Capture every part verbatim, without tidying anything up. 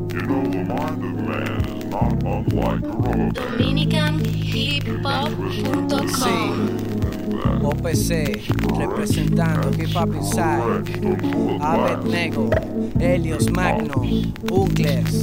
You know, the mind of man is not unlike a rubber band. Dominican Hip Hop punto com. Sí. O P C, representando Hip Hop Inside, Abednego, Helios Magno, Uncles.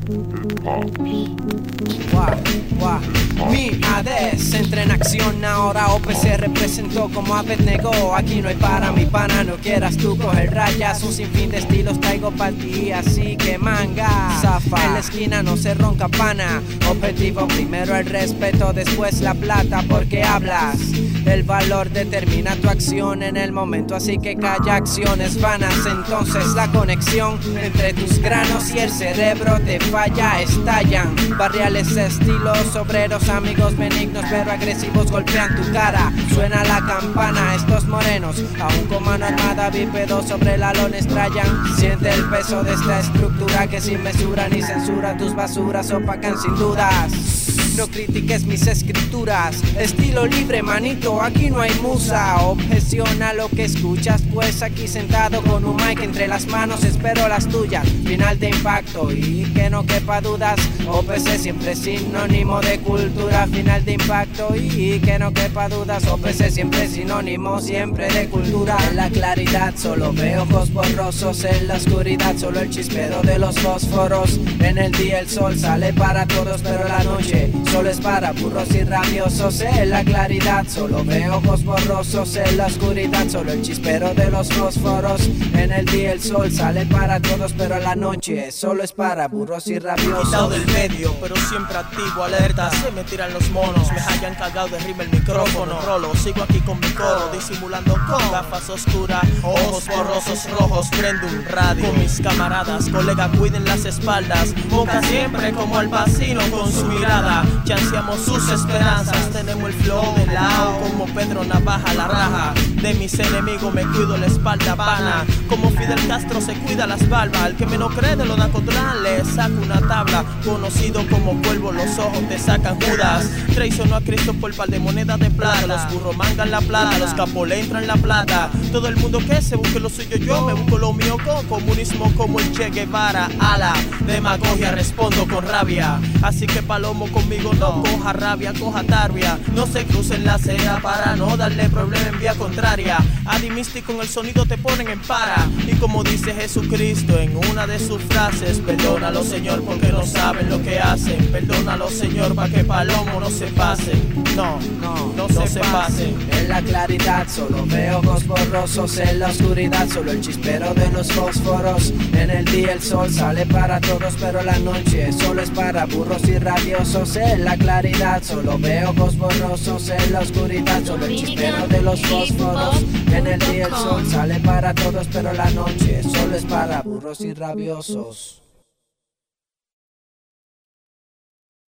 Guau, guau. Mi A D S entra en acción, ahora O P C representó como Abednego. Aquí no hay para mi pana, no quieras tú coger rayas. Un sinfín de estilos traigo para ti, así que manga. Zafa, en la esquina no se ronca pana. Objetivo primero el respeto, después la plata, porque hablas. El valor determina tu acción en el momento, así que calla acciones vanas. Entonces la conexión entre tus granos y el cerebro te falla, estallan. Barriales, estilos, obreros, amigos benignos pero agresivos golpean tu cara. Suena la campana, estos morenos, aún con mano armada, bípedos sobre la lona estrellan. Siente el peso de esta estructura que sin mesura ni censura tus basuras opacan sin dudas. No critiques mis escrituras, estilo libre manito, aquí no hay musa. Objeción a lo que escuchas, pues aquí sentado con un mic entre las manos espero las tuyas. Final de impacto y que no quepa dudas, O P C siempre sinónimo de cultura. Final de impacto y que no quepa dudas, O P C siempre sinónimo siempre de cultura. En la claridad solo veo ojos borrosos, en la oscuridad solo el chispero de los fósforos. En el día el sol sale para todos pero la noche solo es para burros y rabiosos. En la claridad solo veo ojos borrosos, en la oscuridad solo el chispero de los fósforos. En el día el sol sale para todos pero la noche solo es para burros y rabiosos. Quitado del medio pero siempre activo, alerta, se me tiran los monos. Me hayan cagado de rima el micrófono. Rolo, sigo aquí con mi coro, disimulando con gafas oscuras, ojos borrosos rojos. Prendo un radio con mis camaradas, colega cuiden las espaldas. Boca siempre como al vacino con su mirada. Chanceamos sus esperanzas, tenemos el flow de lao como Pedro Navaja la raja. De mis enemigos me cuido la espalda pana, como Fidel Castro se cuida las barbas. Al que me no cree de lo natural le saco una tabla. Conocido como polvo los ojos te sacan Judas. Traicionó a Cristo por par de monedas de plata. Los burros mangan la plata, los capos le entran la plata. Todo el mundo que se busque lo suyo, yo me busco lo mío con comunismo como el Che Guevara. A la demagogia respondo con rabia, así que palomo conmigo no coja rabia, coja tarbia. No se crucen la acera para no darle problema en vía contraria. Adimisti con el sonido te ponen en para. Y como dice Jesucristo en una de sus frases, perdónalo Señor porque no saben lo que hacen. Perdónalo Señor para que palomo no se pase. No, no, no, no se pasen. En la claridad solo veo ojos borrosos, en la oscuridad solo el chispero de los fósforos. En el día el sol sale para todos pero la noche solo es para burros y rabiosos. En la claridad solo veo ojos borrosos, en la oscuridad solo el chispero de los fósforos. En el día el sol sale para todos pero la noche solo es para burros y rabiosos.